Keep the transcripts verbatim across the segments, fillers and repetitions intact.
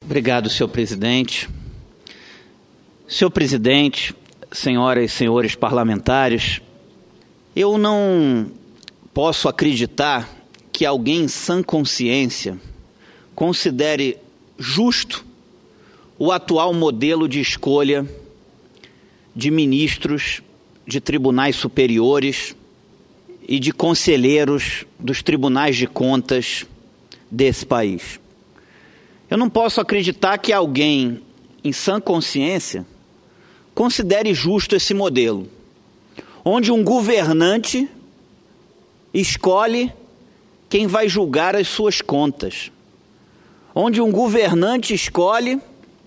Obrigado, senhor presidente. Senhor presidente, senhoras e senhores parlamentares, eu não posso acreditar que alguém em sã consciência considere justo o atual modelo de escolha de ministros de tribunais superiores e de conselheiros dos tribunais de contas desse país. Eu não posso acreditar que alguém em sã consciência considere justo esse modelo, onde um governante escolhe quem vai julgar as suas contas, onde um governante escolhe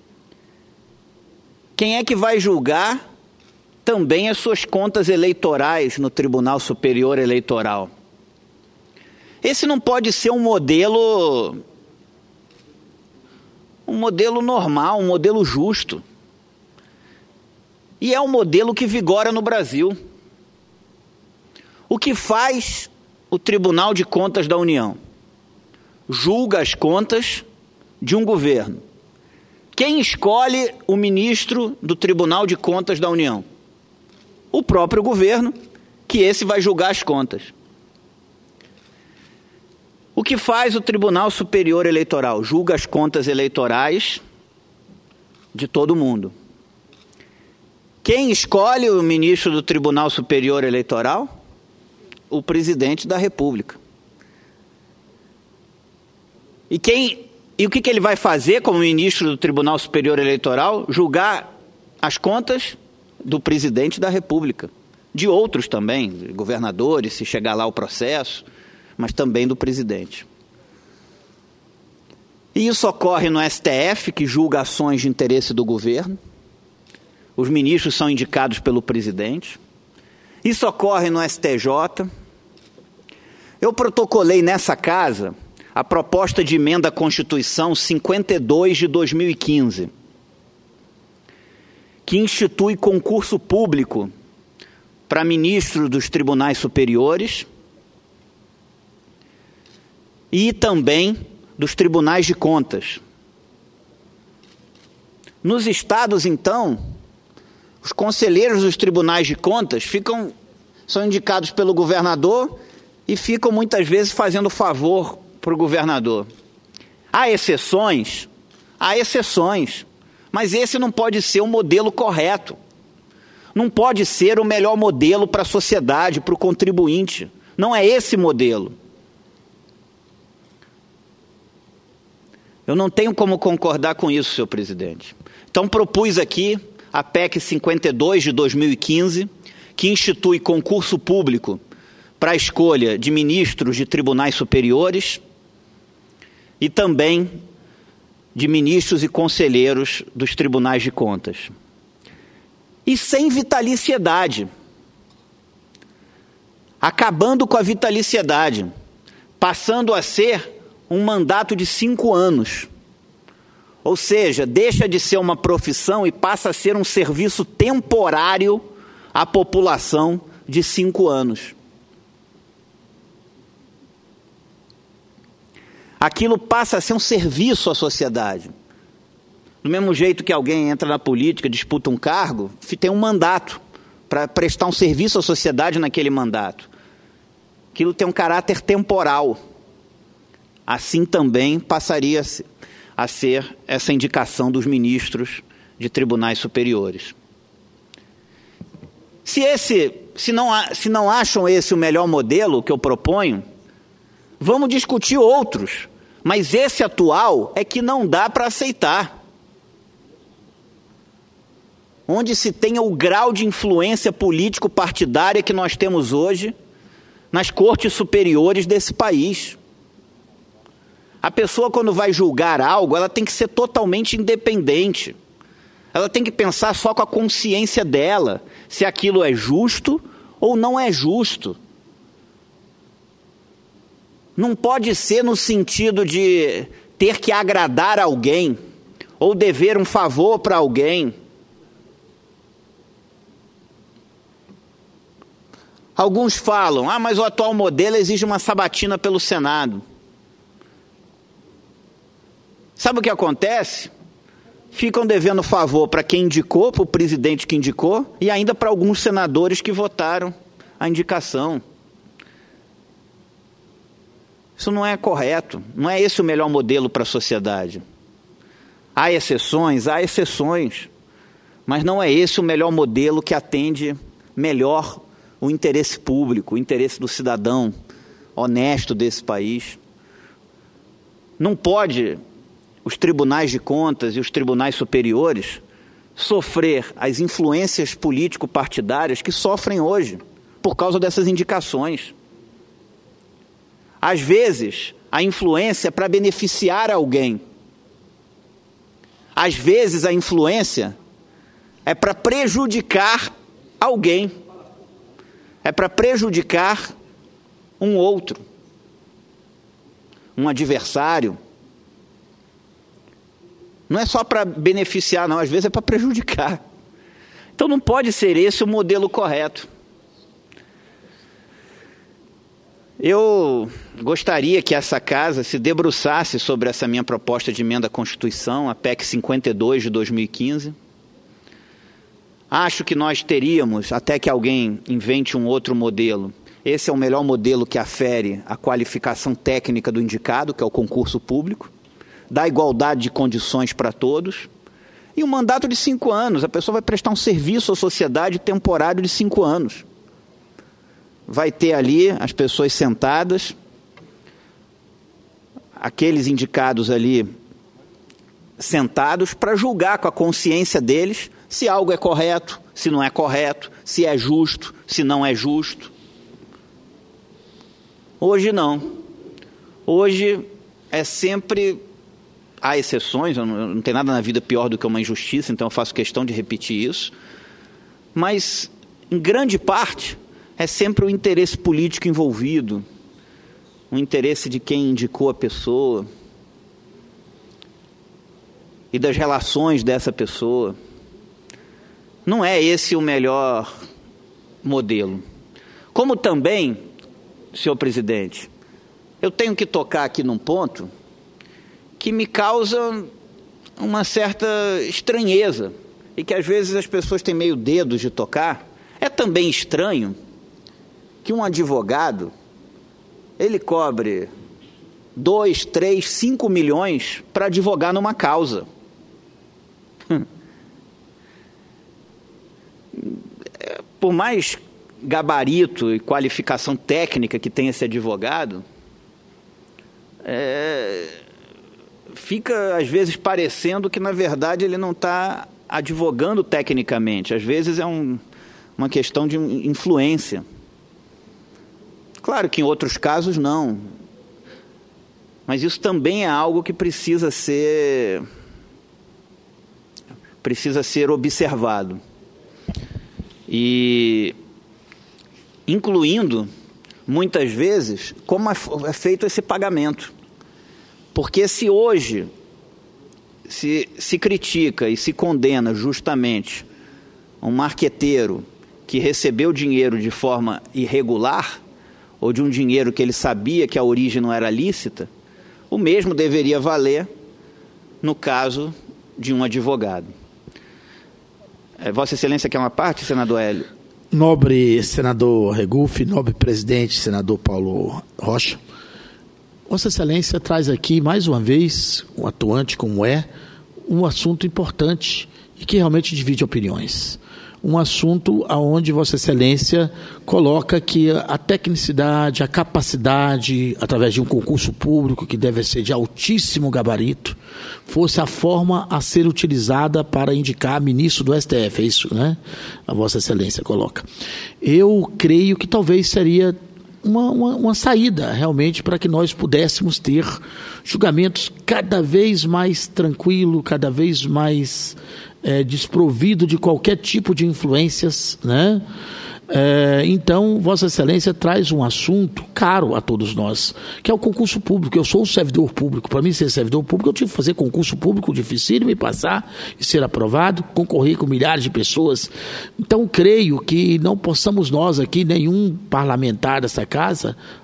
quem é que vai julgar também as suas contas eleitorais no Tribunal Superior Eleitoral. Esse não pode ser um modelo, um modelo normal, um modelo justo. E é um modelo que vigora no Brasil. O que faz o Tribunal de Contas da União? Julga as contas de um governo. Quem escolhe o ministro do Tribunal de Contas da União? O próprio governo, que esse vai julgar as contas. O que faz o Tribunal Superior Eleitoral? Julga as contas eleitorais de todo mundo. Quem escolhe o ministro do Tribunal Superior Eleitoral? O presidente da República. E, quem, e o que, que ele vai fazer como ministro do Tribunal Superior Eleitoral? Julgar as contas do presidente da República, de outros também, governadores, se chegar lá o processo, mas também do presidente. E isso ocorre no S T F, que julga ações de interesse do governo. Os ministros são indicados pelo presidente. Isso ocorre no S T J. Eu protocolei nessa casa a proposta de emenda à Constituição cinquenta e dois de dois mil e quinze, que institui concurso público para ministros dos tribunais superiores e também dos tribunais de contas. Nos estados, então, os conselheiros dos tribunais de contas ficam, são indicados pelo governador e ficam muitas vezes fazendo favor para o governador. Há exceções? Há exceções. Mas esse não pode ser o modelo correto. Não pode ser o melhor modelo para a sociedade, para o contribuinte. Não é esse modelo. Eu não tenho como concordar com isso, senhor presidente. Então propus aqui a P E C cinquenta e dois de dois mil e quinze, que institui concurso público para a escolha de ministros de tribunais superiores e também de ministros e conselheiros dos tribunais de contas. E sem vitaliciedade. Acabando com a vitaliciedade. Passando a ser um mandato de cinco anos. Ou seja, deixa de ser uma profissão e passa a ser um serviço temporário à população de cinco anos. Aquilo passa a ser um serviço à sociedade. Do mesmo jeito que alguém entra na política, disputa um cargo, tem um mandato para prestar um serviço à sociedade naquele mandato. Aquilo tem um caráter temporal. Assim também passaria a ser essa indicação dos ministros de tribunais superiores. Se, esse, se, não, se não acham esse o melhor modelo que eu proponho, vamos discutir outros. Mas esse atual é que não dá para aceitar. Onde se tenha o grau de influência político-partidária que nós temos hoje nas cortes superiores desse país. A pessoa, quando vai julgar algo, ela tem que ser totalmente independente. Ela tem que pensar só com a consciência dela, se aquilo é justo ou não é justo. Não pode ser no sentido de ter que agradar alguém ou dever um favor para alguém. Alguns falam, ah, mas o atual modelo exige uma sabatina pelo Senado. Sabe o que acontece? Ficam devendo favor para quem indicou, para o presidente que indicou, e ainda para alguns senadores que votaram a indicação. Isso não é correto, não é esse o melhor modelo para a sociedade. Há exceções, há exceções, mas não é esse o melhor modelo que atende melhor o interesse público, o interesse do cidadão honesto desse país. Não pode os tribunais de contas e os tribunais superiores sofrer as influências político-partidárias que sofrem hoje por causa dessas indicações. Às vezes, a influência é para beneficiar alguém. Às vezes, a influência é para prejudicar alguém. É para prejudicar um outro, um adversário. Não é só para beneficiar, não. Às vezes é para prejudicar. Então não pode ser esse o modelo correto. Eu gostaria que essa casa se debruçasse sobre essa minha proposta de emenda à Constituição, a P E C cinquenta e dois de dois mil e quinze. Acho que nós teríamos, até que alguém invente um outro modelo, esse é o melhor modelo que afere a qualificação técnica do indicado, que é o concurso público, dá igualdade de condições para todos, e um mandato de cinco anos, a pessoa vai prestar um serviço à sociedade temporário de cinco anos. Vai ter ali as pessoas sentadas, aqueles indicados ali sentados para julgar com a consciência deles se algo é correto, se não é correto, se é justo, se não é justo. Hoje não. Hoje é sempre... Há exceções, eu não, não tem nada na vida pior do que uma injustiça, então eu faço questão de repetir isso. Mas, em grande parte, é sempre o interesse político envolvido, o interesse de quem indicou a pessoa e das relações dessa pessoa. Não é esse o melhor modelo. Como também, senhor presidente, eu tenho que tocar aqui num ponto que me causa uma certa estranheza e que às vezes as pessoas têm meio dedos de tocar. É também estranho que um advogado ele cobre dois, três, cinco milhões para advogar numa causa. Por mais gabarito e qualificação técnica que tenha esse advogado, é, fica às vezes parecendo que na verdade ele não está advogando tecnicamente. Às vezes é um, uma questão de influência. Claro que em outros casos não. Mas isso também é algo que precisa ser, precisa ser observado. E incluindo, muitas vezes, como é feito esse pagamento. Porque se hoje se, se critica e se condena justamente um marqueteiro que recebeu dinheiro de forma irregular, ou de um dinheiro que ele sabia que a origem não era lícita, o mesmo deveria valer no caso de um advogado. É, Vossa Excelência quer uma parte, senador Hélio? Nobre senador Regufe, nobre presidente, senador Paulo Rocha, Vossa Excelência traz aqui, mais uma vez, um atuante como é, um assunto importante e que realmente divide opiniões. Um assunto onde Vossa Excelência coloca que a tecnicidade, a capacidade, através de um concurso público que deve ser de altíssimo gabarito, fosse a forma a ser utilizada para indicar ministro do S T F, é isso, né? A Vossa Excelência coloca. Eu creio que talvez seria uma, uma, uma saída realmente para que nós pudéssemos ter julgamentos cada vez mais tranquilo, cada vez mais É, desprovido de qualquer tipo de influências, né? É, então, Vossa Excelência traz um assunto caro a todos nós, que é o concurso público. Eu sou um servidor público. Para mim, ser servidor público, eu tive que fazer concurso público dificílimo e passar e ser aprovado, concorrer com milhares de pessoas. Então, creio que não possamos nós aqui, nenhum parlamentar dessa casa,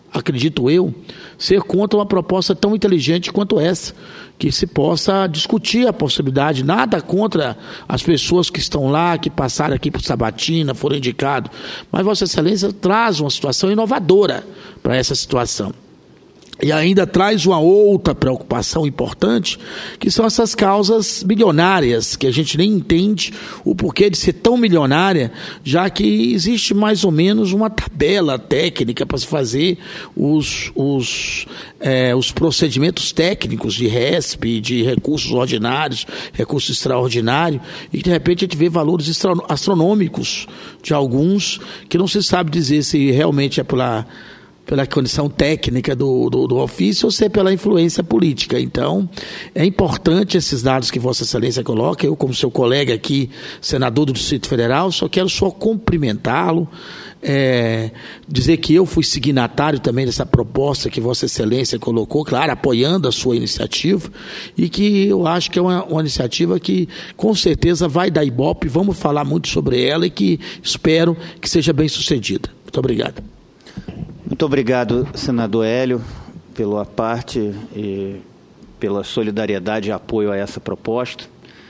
acredito eu, ser contra uma proposta tão inteligente quanto essa, que se possa discutir a possibilidade, nada contra as pessoas que estão lá, que passaram aqui por sabatina, foram indicados, mas Vossa Excelência traz uma situação inovadora para essa situação. E ainda traz uma outra preocupação importante, que são essas causas milionárias, que a gente nem entende o porquê de ser tão milionária, já que existe mais ou menos uma tabela técnica para se fazer os, os, é, os procedimentos técnicos de R E S P, de recursos ordinários, recursos extraordinários, e de repente a gente vê valores astronômicos de alguns, que não se sabe dizer se realmente é pela... pela condição técnica do, do, do ofício ou se é pela influência política. Então, é importante esses dados que Vossa Excelência coloca. Eu, como seu colega aqui, senador do Distrito Federal, só quero só cumprimentá-lo, é, dizer que eu fui signatário também dessa proposta que Vossa Excelência colocou, claro, apoiando a sua iniciativa, e que eu acho que é uma, uma iniciativa que, com certeza, vai dar ibope, vamos falar muito sobre ela e que espero que seja bem sucedida. Muito obrigado. Muito obrigado, senador Hélio, pela parte e pela solidariedade e apoio a essa proposta.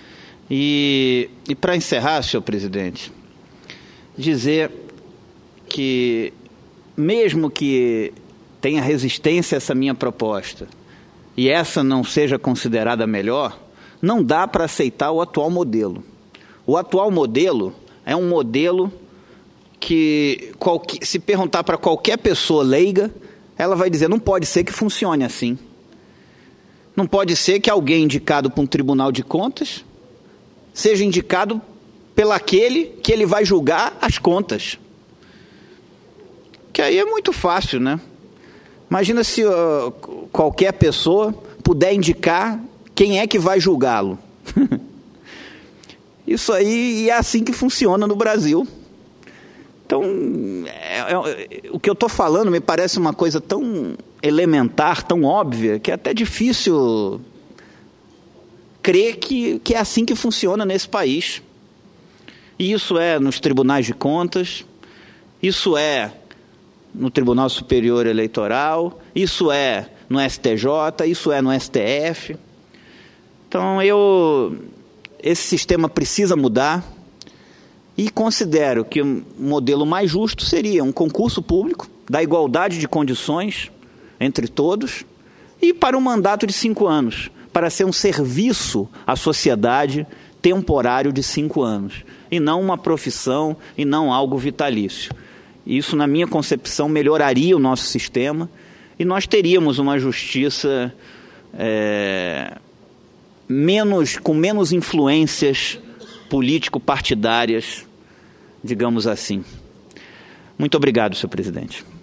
E, e para encerrar, senhor presidente, dizer que, mesmo que tenha resistência a essa minha proposta e essa não seja considerada melhor, não dá para aceitar o atual modelo. O atual modelo é um modelo que, qualquer, se perguntar para qualquer pessoa leiga, ela vai dizer, não pode ser que funcione assim. Não pode ser que alguém indicado por um tribunal de contas seja indicado pelaquele que ele vai julgar as contas. Que aí é muito fácil, né? Imagina se uh, qualquer pessoa puder indicar quem é que vai julgá-lo. Isso aí é assim que funciona no Brasil. Então, é, é, o que eu estou falando me parece uma coisa tão elementar, tão óbvia, que é até difícil crer que, que é assim que funciona nesse país. E isso é nos tribunais de contas, isso é no Tribunal Superior Eleitoral, isso é no S T J, isso é no S T F. Então, eu, esse sistema precisa mudar. E considero que o modelo mais justo seria um concurso público, da igualdade de condições entre todos, e para um mandato de cinco anos, para ser um serviço à sociedade temporário de cinco anos, e não uma profissão, e não algo vitalício. Isso, na minha concepção, melhoraria o nosso sistema, e nós teríamos uma justiça é, menos, com menos influências político-partidárias, digamos assim. Muito obrigado, senhor presidente.